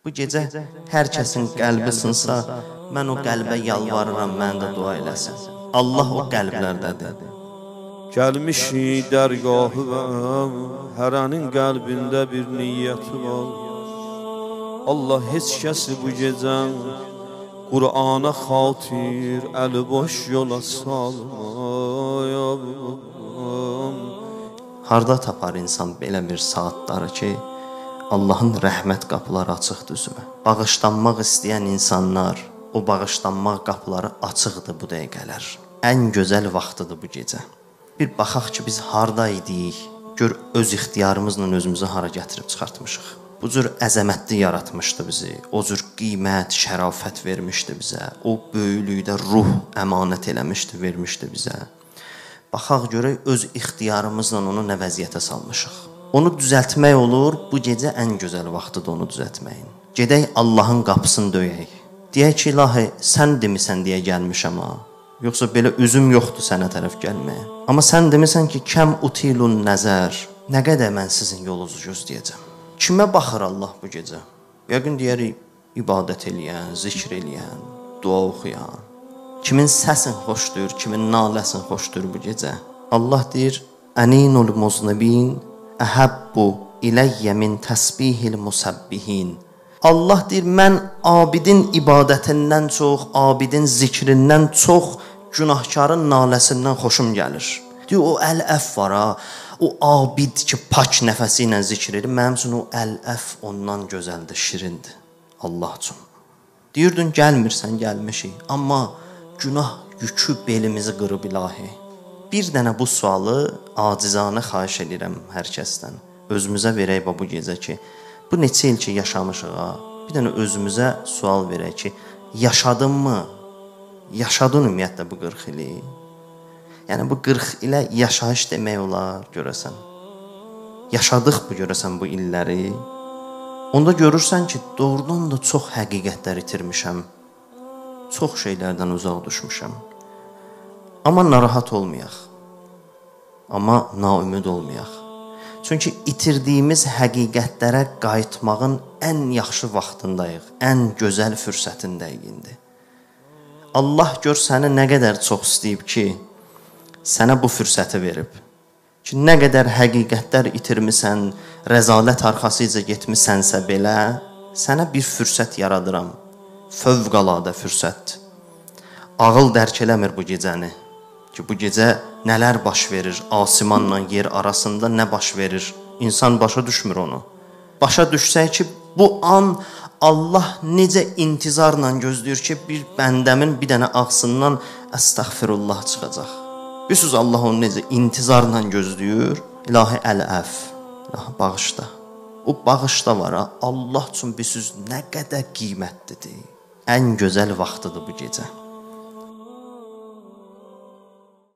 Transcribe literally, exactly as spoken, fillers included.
Bu gecə hər kəsin qəlbi sınsa, mən o qəlbə yalvarıram, mən də dua eləsin. Allah o qəlblərdədir. Gəlmişik dərgahı var, hərənin qəlbində bir niyyəti var. Allah heç kəsi bu gecən Qur'ana xatir əli boş yola salmayam. Harda tapar insan belə bir saatları ki, Allahın rəhmət qapıları açıqdır üzümə. Bağışlanmaq istəyən insanlar, o bağışlanmaq qapıları açıqdır bu dəqiqələr. Ən gözəl vaxtıdır bu gecə. Bir baxaq ki, biz harda idik, gör öz ixtiyarımızla özümüzü hara gətirib çıxartmışıq. Bu cür əzəmətli yaratmışdı bizi, o cür qiymət, şərafət vermişdi bizə, o böyüklükdə ruh əmanət eləmişdi, vermişdi bizə. Baxaq görək öz ixtiyarımızla onu nə vəziyyətə salmışıq. Onu düzəltmək olur, bu gecə ən gözəl vaxtıdır onu düzəltməyin. Gedək Allahın qapısını döyək. Deyək ki, ilahi, sən demisən deyə gəlmişəm ha. Yoxsa belə üzüm yoxdur sənə tərəf gəlməyə. Amma sən demisən ki, kəm utilun nəzər, nə qədər mən sizin yolunuzu gözləyəcəm. Kimə baxır Allah bu gecə? Yəqin deyərik, ibadət eləyən, zikr eləyən, dua oxuyan. Kimin səsin xoşdur, kimin naləsin xoşdur bu gecə? Allah deyir, əninul muznibin əhəbbu iləyyə min təsbihil musabbihin. Allah deyir, mən abidin ibadətindən çox, abidin zikrindən çox günahkarın naləsindən xoşum gəlir. Deyir, o əl-əf var ha, o abid ki, pak nəfəsi ilə zikr edir, mənim üçün o əl-əf ondan gözəldir, şirindir Allah üçün. Deyirdin, gəlmirsən, gəlmişik, amma günah yükü belimizi qırıb ilahi. Bir dənə bu sualı acizanə xahiş edirəm hər kəsdən. Özümüzə verək bu gecə ki, bu neçə il ki yaşamışıq ha, bir dənə özümüzə sual verək ki, yaşadın mı? Yaşadın ümumiyyətlə bu qırx ili? Yəni bu qırx ilə yaşayış demək olar, görəsən. Yaşadıq bu görəsən bu illəri. Onda görürsən ki, doğrudan da çox həqiqətlər itirmişəm. Çox şeylərdən uzaq düşmüşəm. Amma narahat olmayaq. Amma naümid olmayaq. Çünki itirdiyimiz həqiqətlərə qayıtmağın ən yaxşı vaxtındayıq, ən gözəl fürsətindəyik indi. Allah gör səni nə qədər çox istəyib ki, sənə bu fürsəti verib. Ki, nə qədər həqiqətlər itirmisən, rəzalət arxasıca getmisənsə belə, sənə bir fürsət yaradıram. Fövqəladə fürsət. Ağıl dərk eləmir bu gecəni. Ki, bu gecə nələr baş verir, asimanla yer arasında nə baş verir, insan başa düşmür onu. Başa düşsək ki, bu an Allah necə intizarla gözləyir ki, bir bəndəmin bir dənə ağzından əstəğfirullah çıxacaq. Bilirsiniz, Allah onu necə intizarla gözləyir, ilahi əl-əf, ilahi bağışda. O bağışda var ha, Allah üçün bilirsiniz nə qədər qiymətlidir, ən gözəl vaxtıdır bu gecə.